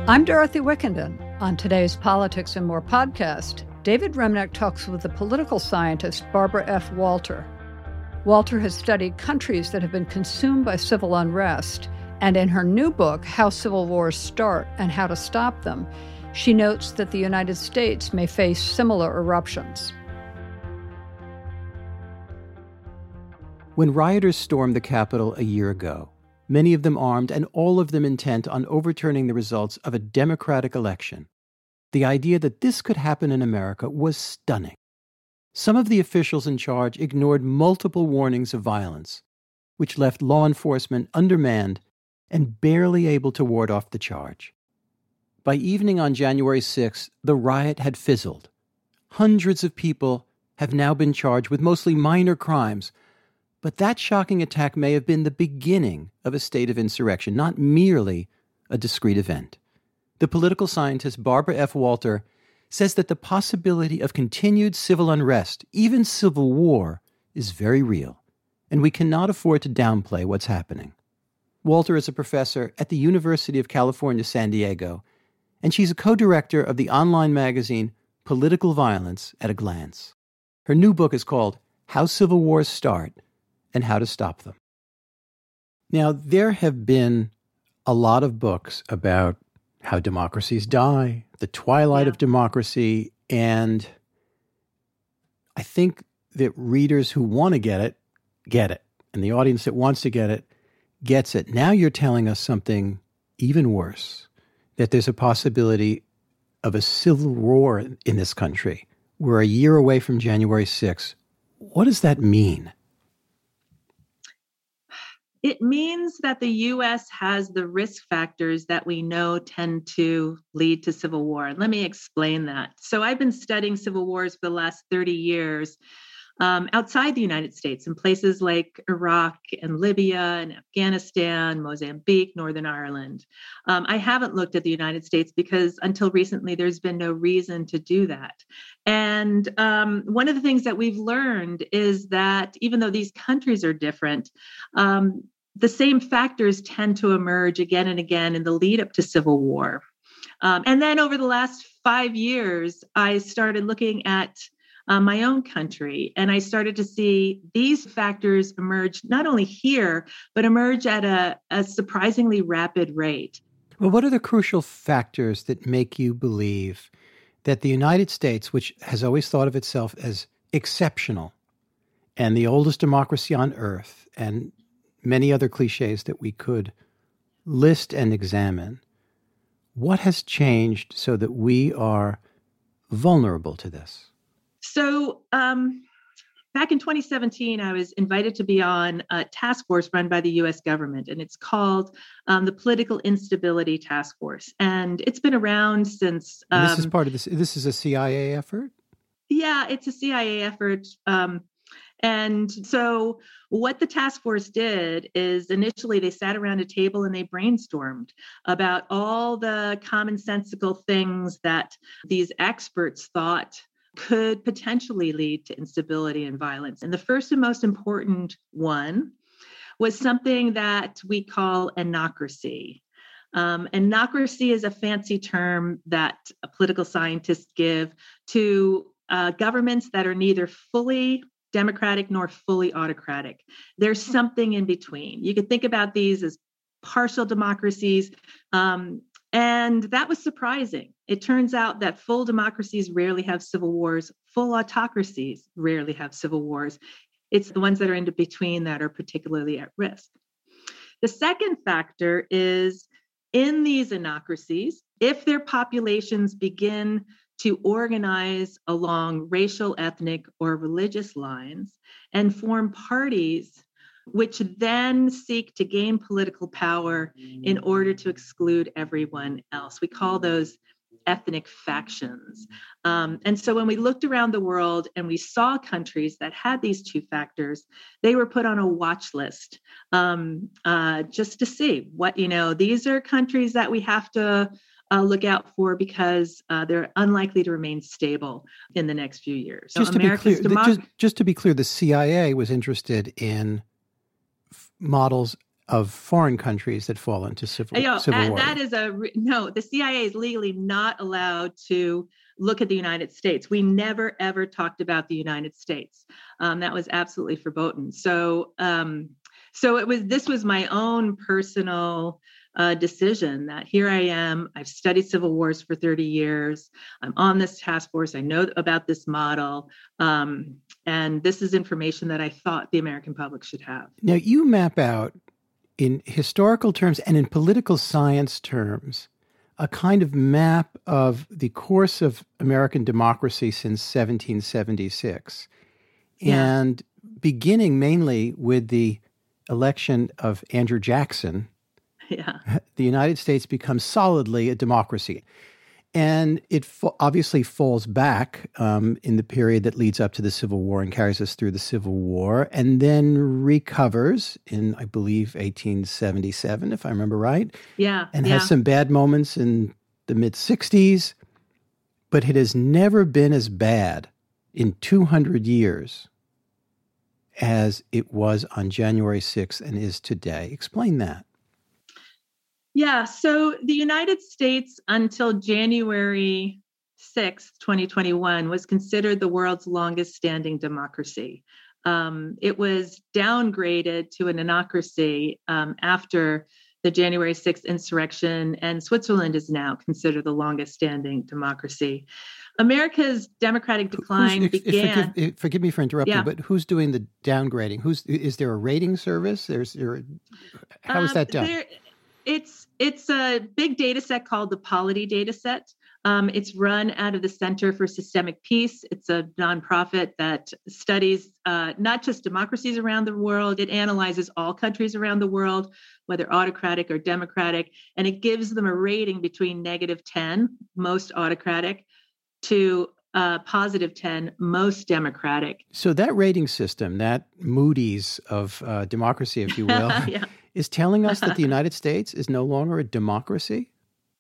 I'm Dorothy Wickenden. On today's Politics and More podcast, David Remnick talks with the political scientist Barbara F. Walter. Walter has studied countries that have been consumed by civil unrest, and in her new book, How Civil Wars Start and How to Stop Them, she notes that the United States may face similar eruptions. When rioters stormed the Capitol a year ago, many of them armed and all of them intent on overturning the results of a democratic election, the idea that this could happen in America was stunning. Some of the officials in charge ignored multiple warnings of violence, which left law enforcement undermanned and barely able to ward off the charge. By evening on January 6th, the riot had fizzled. Hundreds of people have now been charged with mostly minor crimes, but that shocking attack may have been the beginning of a state of insurrection, not merely a discrete event. The political scientist Barbara F. Walter says that the possibility of continued civil unrest, even civil war, is very real, and we cannot afford to downplay what's happening. Walter is a professor at the University of California, San Diego, and she's a co-director of the online magazine Political Violence at a Glance. Her new book is called How Civil Wars Start and How to Stop Them. Now, there have been a lot of books about how democracies die, the twilight of democracy, and I think that readers who want to get it, and the audience that wants to get it, gets it. Now you're telling us something even worse, that there's a possibility of a civil war in this country. We're a year away from January 6th. What does that mean? It means that the U.S. has the risk factors that we know tend to lead to civil war. And let me explain that. So I've been studying civil wars for the last 30 years outside the United States in places like Iraq and Libya and Afghanistan, Mozambique, Northern Ireland. I haven't looked at the United States because until recently, there's been no reason to do that. And one of the things that we've learned is that even though these countries are different, the same factors tend to emerge again and again in the lead up to civil war. And then over the last 5 years, I started looking at my own country, and I started to see these factors emerge not only here, but emerge at a surprisingly rapid rate. Well, what are the crucial factors that make you believe that the United States, which has always thought of itself as exceptional and the oldest democracy on earth, and many other cliches that we could list and examine, what has changed so that we are vulnerable to this? So back in 2017, I was invited to be on a task force run by the U.S. government, and it's called the Political Instability Task Force. And it's been around since... this is part of this. This is a CIA effort? Yeah, it's a CIA effort. And so what the task force did is initially they sat around a table and they brainstormed about all the commonsensical things that these experts thought could potentially lead to instability and violence. And the first and most important one was something that we call anocracy. Anocracy is a fancy term that political scientists give to governments that are neither fully democratic nor fully autocratic. There's something in between. You could think about these as partial democracies. And that was surprising. It turns out that full democracies rarely have civil wars. Full autocracies rarely have civil wars. It's the ones that are in between that are particularly at risk. The second factor is in these anocracies, if their populations begin to organize along racial, ethnic, or religious lines and form parties which then seek to gain political power in order to exclude everyone else. We call those ethnic factions. And so when we looked around the world and we saw countries that had these two factors, they were put on a watch list just to see what, these are countries that we have to look out for because they're unlikely to remain stable in the next few years. So just to be clear, the CIA was interested in models of foreign countries that fall into civil war. That is no, the CIA is legally not allowed to look at the United States. We never, ever talked about the United States. That was absolutely verboten. So this was my own personal decision that here I am. I've studied civil wars for 30 years. I'm on this task force. I know about this model. And this is information that I thought the American public should have. Now, you map out in historical terms and in political science terms a kind of map of the course of American democracy since 1776. Yeah. And beginning mainly with the election of Andrew Jackson, the United States becomes solidly a democracy. And it obviously falls back in the period that leads up to the Civil War and carries us through the Civil War, and then recovers in, I believe, 1877, if I remember right. And has some bad moments in the mid-60s, but it has never been as bad in 200 years as it was on January 6th and is today. Explain that. Yeah, so the United States until January 6th, 2021, was considered the world's longest standing democracy. It was downgraded to an anocracy after the January 6th insurrection, and Switzerland is now considered the longest standing democracy. America's democratic decline began... Forgive me for interrupting, but who's doing the downgrading? Is there a rating service? How is that done? It's a big data set called the Polity data set. It's run out of the Center for Systemic Peace. It's a nonprofit that studies not just democracies around the world. It analyzes all countries around the world, whether autocratic or democratic, and it gives them a rating between -10, most autocratic, to +10, most democratic. So that rating system, that Moody's of democracy, if you will, is telling us that the United States is no longer a democracy?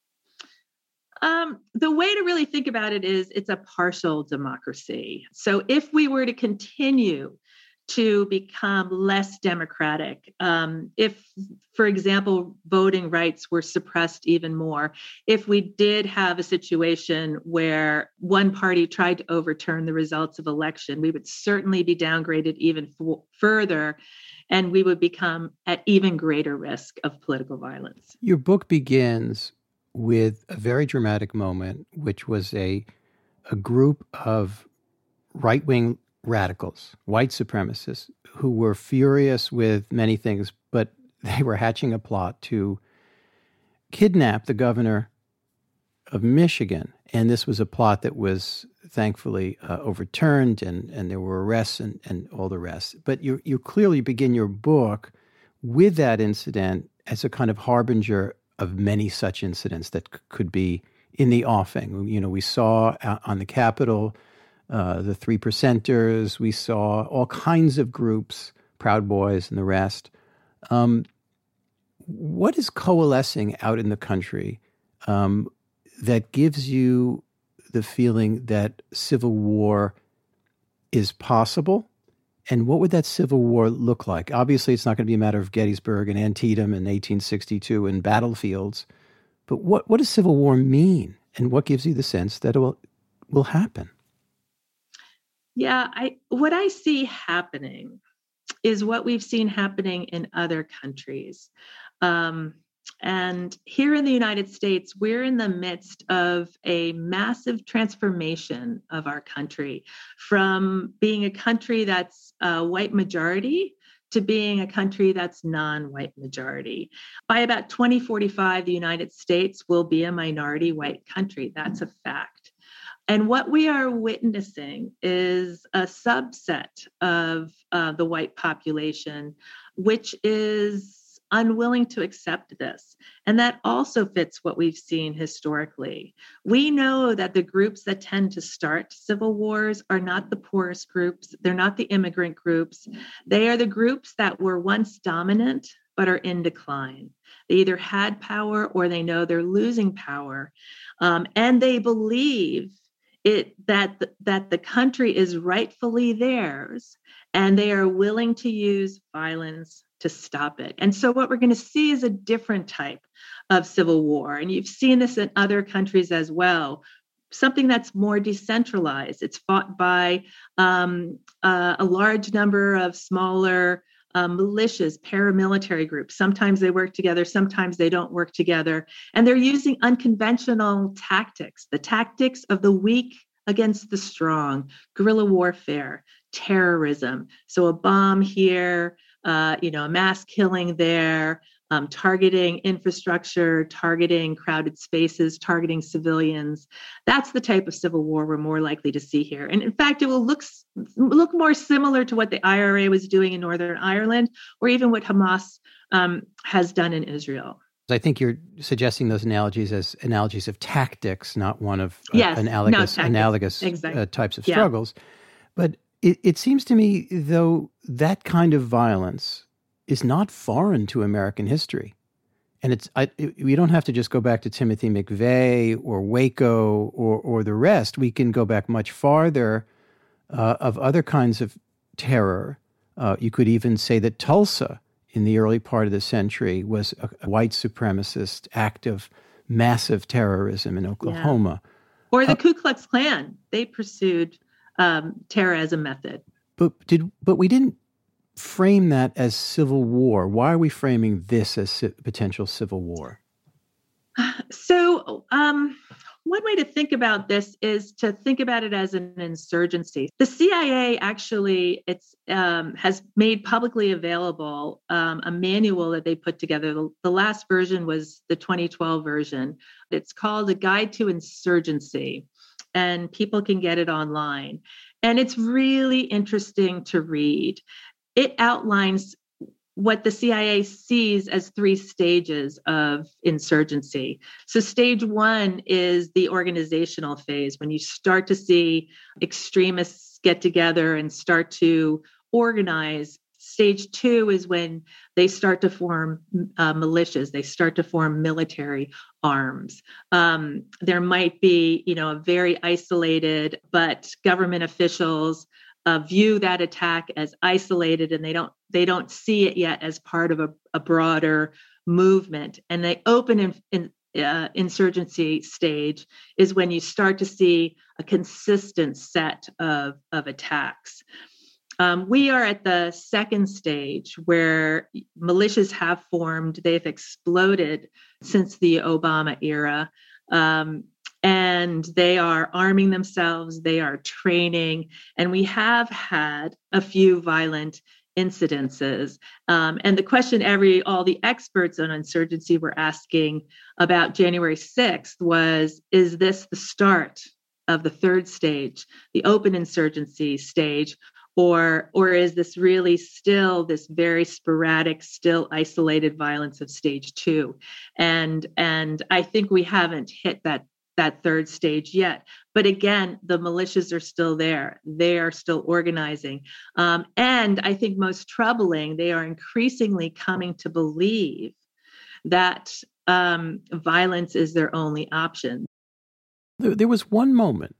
The way to really think about it is it's a partial democracy. So if we were to continue to become less democratic, if, for example, voting rights were suppressed even more, if we did have a situation where one party tried to overturn the results of election, we would certainly be downgraded even further, and we would become at even greater risk of political violence. Your book begins with a very dramatic moment, which was a group of right-wing radicals, white supremacists, who were furious with many things, but they were hatching a plot to kidnap the governor of Michigan. And this was a plot that was thankfully overturned, and there were arrests and all the rest. But you clearly begin your book with that incident as a kind of harbinger of many such incidents that could be in the offing. You know, we saw on the Capitol the 3%ers. We saw all kinds of groups, Proud Boys and the rest. What is coalescing out in the country that gives you the feeling that civil war is possible? And what would that civil war look like? Obviously, it's not going to be a matter of Gettysburg and Antietam in 1862 and battlefields. But what does civil war mean? And what gives you the sense that it will happen? Yeah, what I see happening is what we've seen happening in other countries. And here in the United States, we're in the midst of a massive transformation of our country from being a country that's a white majority to being a country that's non-white majority. By about 2045, the United States will be a minority white country. That's a fact. And what we are witnessing is a subset of the white population, which is unwilling to accept this. And that also fits what we've seen historically. We know that the groups that tend to start civil wars are not the poorest groups. They're not the immigrant groups. They are the groups that were once dominant but are in decline. They either had power or they know they're losing power. And they believe that the country is rightfully theirs, and they are willing to use violence, to stop it. And so what we're going to see is a different type of civil war. And you've seen this in other countries as well. Something that's more decentralized. It's fought by a large number of smaller militias, paramilitary groups. Sometimes they work together, sometimes they don't work together. And they're using unconventional tactics, the tactics of the weak against the strong, guerrilla warfare, terrorism. So a bomb here, a mass killing there, targeting infrastructure, targeting crowded spaces, targeting civilians. That's the type of civil war we're more likely to see here. And in fact, it will look more similar to what the IRA was doing in Northern Ireland, or even what Hamas has done in Israel. I think you're suggesting those analogies as analogies of tactics, not one of analogous exactly. Types of struggles. But it seems to me, though, that kind of violence is not foreign to American history. And we don't have to just go back to Timothy McVeigh or Waco or the rest. We can go back much farther of other kinds of terror. You could even say that Tulsa in the early part of the century was a white supremacist act of massive terrorism in Oklahoma. Yeah. Or the Ku Klux Klan. They pursued terror as a method. But we didn't frame that as civil war. Why are we framing this as potential civil war? So one way to think about this is to think about it as an insurgency. The CIA actually has made publicly available a manual that they put together. The last version was the 2012 version. It's called A Guide to Insurgency, and people can get it online. And it's really interesting to read. It outlines what the CIA sees as 3 stages of insurgency. So stage 1 is the organizational phase, when you start to see extremists get together and start to organize. Stage 2 is when they start to form militias. They start to form military arms. There might be, a very isolated, but government officials view that attack as isolated, and they don't see it yet as part of a broader movement. And the open insurgency stage is when you start to see a consistent set of attacks. We are at the second stage, where militias have formed. They've exploded since the Obama era. And they are arming themselves, they are training, and we have had a few violent incidences. And the question all the experts on insurgency were asking about January 6th was, is this the start of the third stage, the open insurgency stage, or is this really still this very sporadic, still isolated violence of stage 2? And I think we haven't hit that third stage yet. But again, the militias are still there. They are still organizing. And I think most troubling, they are increasingly coming to believe that violence is their only option. There was one moment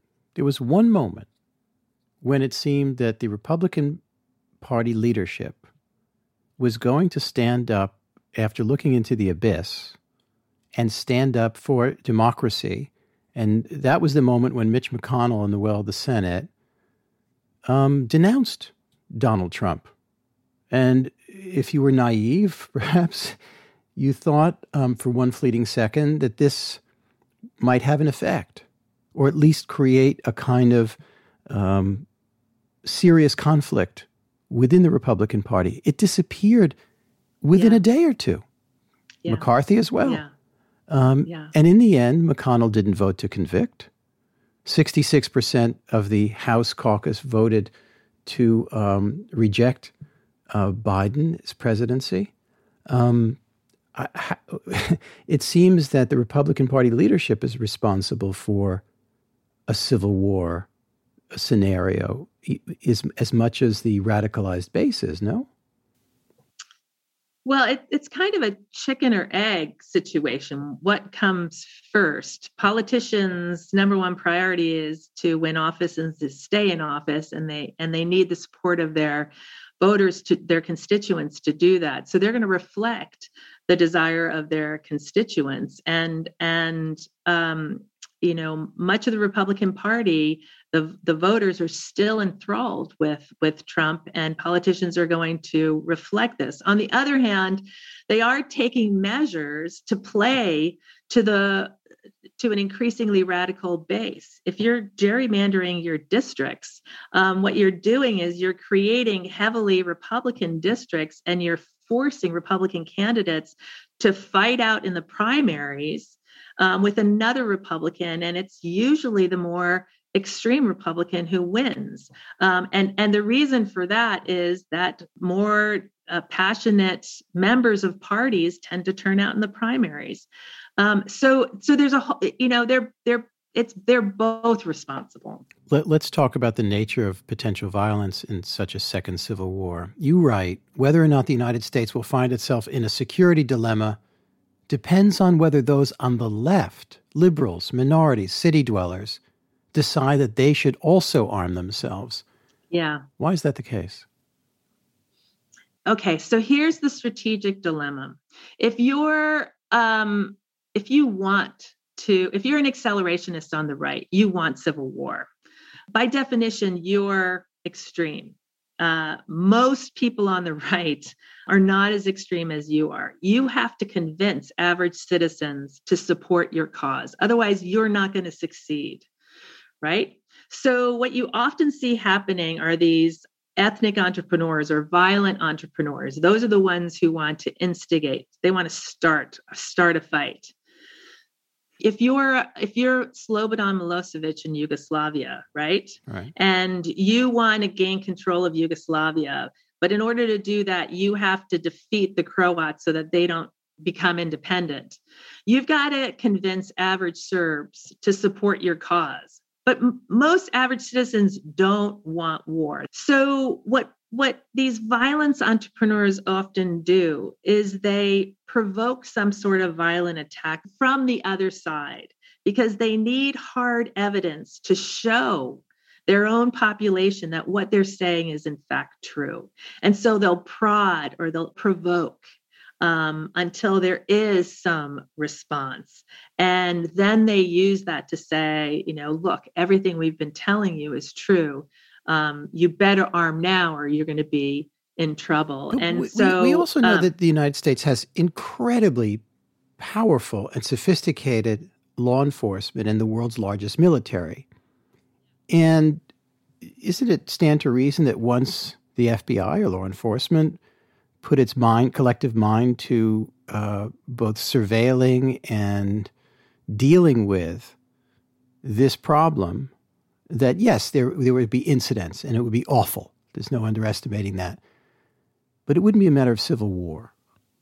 when it seemed that the Republican Party leadership was going to stand up after looking into the abyss and stand up for democracy. And that was the moment when Mitch McConnell, in the will of the Senate, denounced Donald Trump. And if you were naive, perhaps, you thought for one fleeting second that this might have an effect, or at least create a kind of serious conflict within the Republican Party. It disappeared within a day or two. Yeah. McCarthy as well. Yeah. And in the end, McConnell didn't vote to convict. 66% of the House caucus voted to reject Biden's presidency. It seems that the Republican Party leadership is responsible for a civil war scenario as much as the radicalized base is, no? Well, it's kind of a chicken or egg situation. What comes first? Politicians' number one priority is to win office and to stay in office, and they need the support of their voters, to their constituents, to do that. So they're going to reflect the desire of their constituents, and much of the Republican Party, the voters are still enthralled with Trump, and politicians are going to reflect this. On the other hand, they are taking measures to play to an increasingly radical base. If you're gerrymandering your districts, what you're doing is you're creating heavily Republican districts, and you're forcing Republican candidates to fight out in the primaries with another Republican, and it's usually the more extreme Republican who wins. And the reason for that is that more passionate members of parties tend to turn out in the primaries. So there's they're both responsible. Let's talk about the nature of potential violence in such a second civil war. You write, whether or not the United States will find itself in a security dilemma depends on whether those on the left, liberals, minorities, city dwellers, decide that they should also arm themselves. Yeah. Why is that the case? Okay, so here's the strategic dilemma. If you're an accelerationist on the right, you want civil war. By definition, you're extreme. Most people on the right are not as extreme as you are. You have to convince average citizens to support your cause. Otherwise, you're not going to succeed, right? So what you often see happening are these ethnic entrepreneurs or violent entrepreneurs. Those are the ones who want to instigate. They want to start a fight. If you're Slobodan Milosevic in Yugoslavia, right? And you want to gain control of Yugoslavia, but in order to do that, you have to defeat the Croats so that they don't become independent. You've got to convince average Serbs to support your cause. But most average citizens don't want war. So what these violence entrepreneurs often do is they provoke some sort of violent attack from the other side because they need hard evidence to show their own population that what they're saying is in fact true. And so they'll prod or they'll provoke until there is some response. And then they use that to say, look, everything we've been telling you is true. You better arm now or you're going to be in trouble. But and we also know that the United States has incredibly powerful and sophisticated law enforcement and the world's largest military. And isn't it stand to reason that once the FBI or law enforcement put its collective mind to both surveilling and dealing with this problem, that yes, there would be incidents and it would be awful. There's no underestimating that. But it wouldn't be a matter of civil war.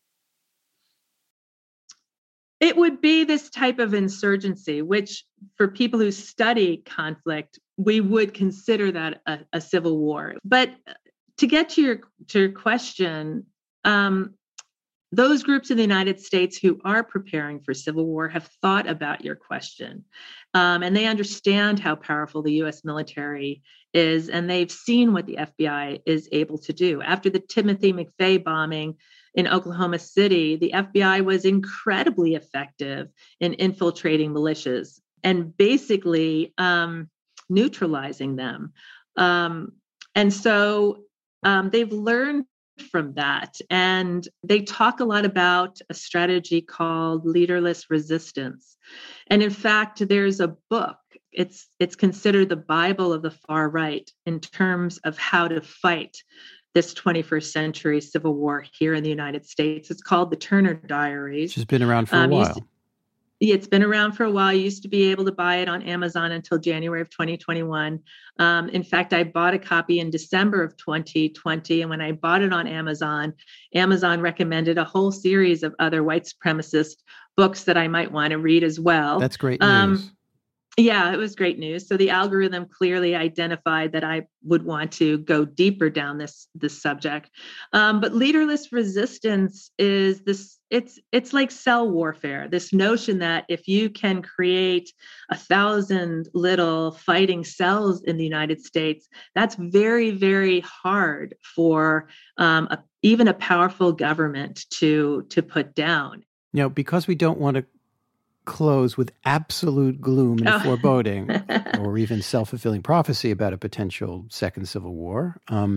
It would be this type of insurgency, which for people who study conflict, we would consider that a civil war. But to get to your question, those groups in the United States who are preparing for civil war have thought about your question. And they understand how powerful the U.S. military is, and they've seen what the FBI is able to do. After the Timothy McVeigh bombing in Oklahoma City, the FBI was incredibly effective in infiltrating militias and basically neutralizing them. And so they've learned from that. And they talk a lot about a strategy called leaderless resistance. And in fact, there's a book. It's considered the Bible of the far right in terms of how to fight this 21st century civil war here in the United States. It's called the Turner Diaries. Which has been around for a while. It's been around for a while. You used to be able to buy it on Amazon until January of 2021. In fact, I bought a copy in December of 2020. And when I bought it on Amazon, Amazon recommended a whole series of other white supremacist books that I might want to read as well. That's great news. Yeah, it was great news. So the algorithm clearly identified that I would want to go deeper down this subject. But leaderless resistance is this. It's like cell warfare. This notion that if you can create 1,000 little fighting cells in the United States, that's very, very hard for even a powerful government to put down. Because we don't want to close with absolute gloom and foreboding, or even self-fulfilling prophecy about a potential second civil war.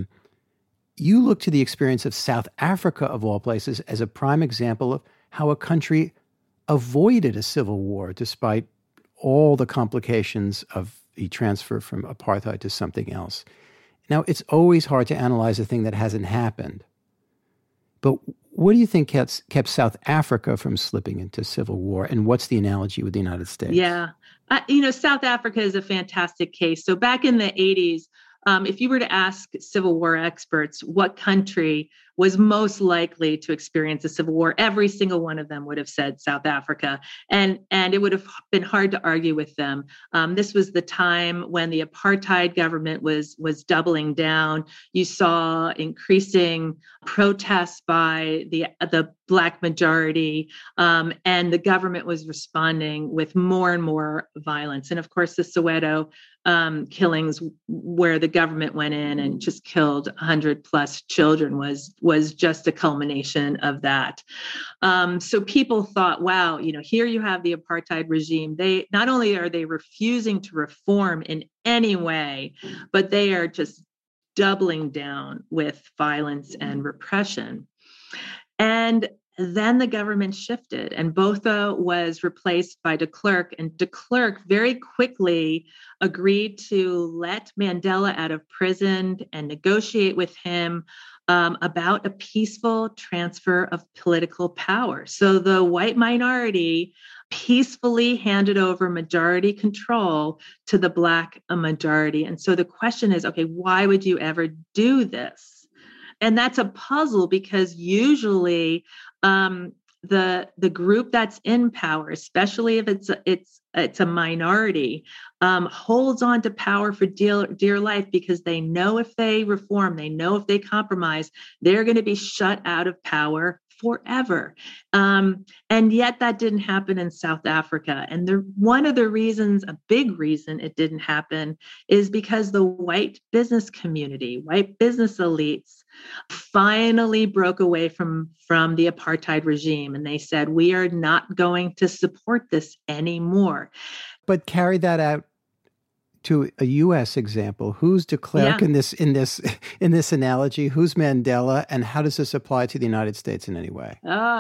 You look to the experience of South Africa, of all places, as a prime example of how a country avoided a civil war despite all the complications of the transfer from apartheid to something else. Now, it's always hard to analyze a thing that hasn't happened. But what do you think kept South Africa from slipping into civil war? And what's the analogy with the United States? Yeah. South Africa is a fantastic case. So back in the 80s, if you were to ask Civil War experts what country was most likely to experience a civil war, every single one of them would have said South Africa. And it would have been hard to argue with them. This was the time when the apartheid government was doubling down. You saw increasing protests by the Black majority, and the government was responding with more and more violence. And of course, the Soweto killings, where the government went in and just killed 100 plus children, was just a culmination of that. So people thought, wow, here you have the apartheid regime. They not only are they refusing to reform in any way, but they are just doubling down with violence and repression. And then the government shifted, and Botha was replaced by de Klerk, and de Klerk very quickly agreed to let Mandela out of prison and negotiate with him about a peaceful transfer of political power. So the white minority peacefully handed over majority control to the Black majority. And so the question is, okay, why would you ever do this? And that's a puzzle, because usually the group that's in power, especially if it's a minority, holds on to power for dear life, because they know if they reform, they know if they compromise, they're going to be shut out of power forever. And yet that didn't happen in South Africa. And one of the reasons, a big reason it didn't happen, is because the white business community, white business elites, finally broke away from the apartheid regime. And they said, we are not going to support this anymore. But carry that out to a U.S. example. Who's de Klerk in this analogy? Who's Mandela, and how does this apply to the United States in any way?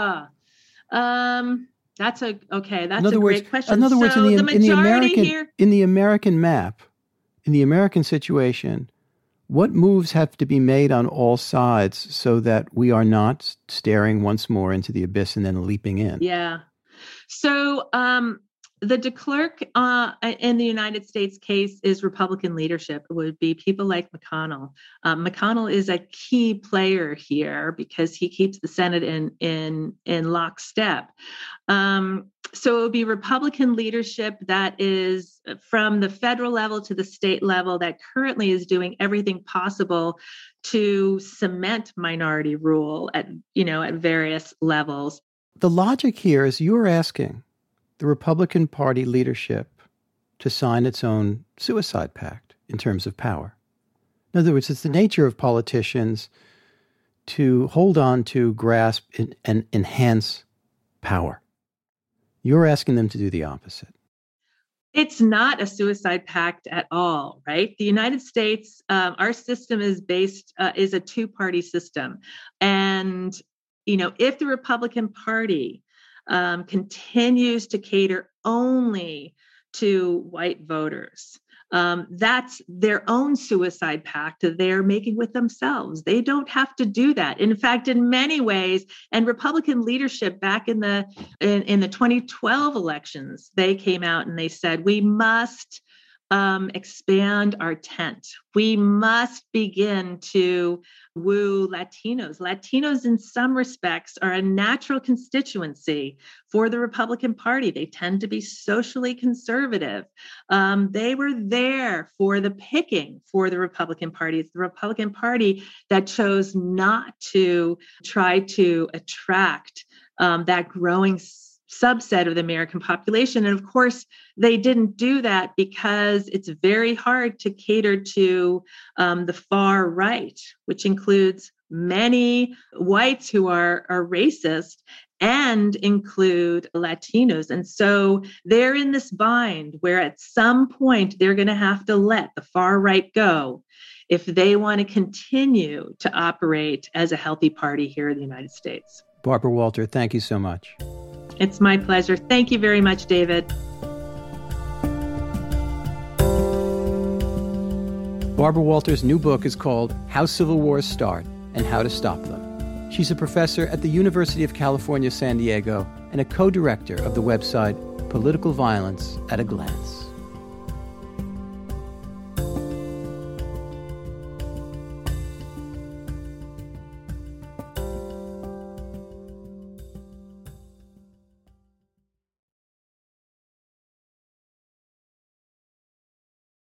That's a great question. In other words, in the American map, in the American situation, what moves have to be made on all sides so that we are not staring once more into the abyss and then leaping in? Yeah. So the de Klerk in the United States case is Republican leadership. It would be people like McConnell. McConnell is a key player here because he keeps the Senate in lockstep. So it would be Republican leadership that is from the federal level to the state level that currently is doing everything possible to cement minority rule at various levels. The logic here is you're asking the Republican Party leadership to sign its own suicide pact in terms of power. In other words, it's the nature of politicians to hold on to, grasp, and enhance power. You're asking them to do the opposite. It's not a suicide pact at all, right? The United States, our system is a two-party system. And, if the Republican Party continues to cater only to white voters, that's their own suicide pact they're making with themselves. They don't have to do that. In fact, in many ways, and Republican leadership back in the 2012 elections, they came out and they said, we must expand our tent. We must begin to woo Latinos. Latinos, in some respects, are a natural constituency for the Republican Party. They tend to be socially conservative. They were there for the picking for the Republican Party. It's the Republican Party that chose not to try to attract that growing subset of the American population. And of course, they didn't do that because it's very hard to cater to the far right, which includes many whites who are racist and include Latinos. And so they're in this bind where at some point they're going to have to let the far right go if they want to continue to operate as a healthy party here in the United States. Barbara Walter, thank you so much. It's my pleasure. Thank you very much, David. Barbara Walter's new book is called How Civil Wars Start and How to Stop Them. She's a professor at the University of California, San Diego, and a co-director of the website Political Violence at a Glance.